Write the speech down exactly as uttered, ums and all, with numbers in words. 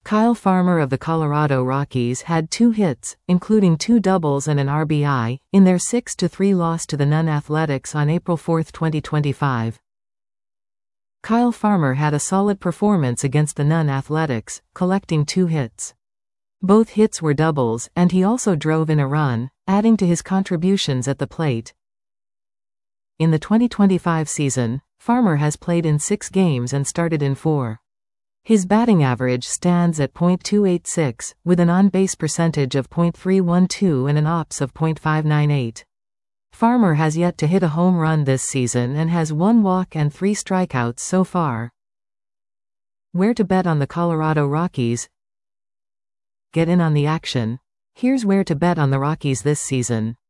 Kyle Farmer of the Colorado Rockies had two hits, including two doubles and an R B I, in their six to three loss to the Nunn Athletics on April fourth twenty twenty-five. Kyle Farmer had a solid performance against the Nunn Athletics, collecting two hits. Both hits were doubles, and he also drove in a run, adding to his contributions at the plate. In the twenty twenty-five season, Farmer has played in six games and started in four. His batting average stands at point two eight six, with an on-base percentage of point three one two and an ops of point five nine eight. Farmer has yet to hit a home run this season and has one walk and three strikeouts so far. Where to bet on the Colorado Rockies? Get in on the action. Here's where to bet on the Rockies this season.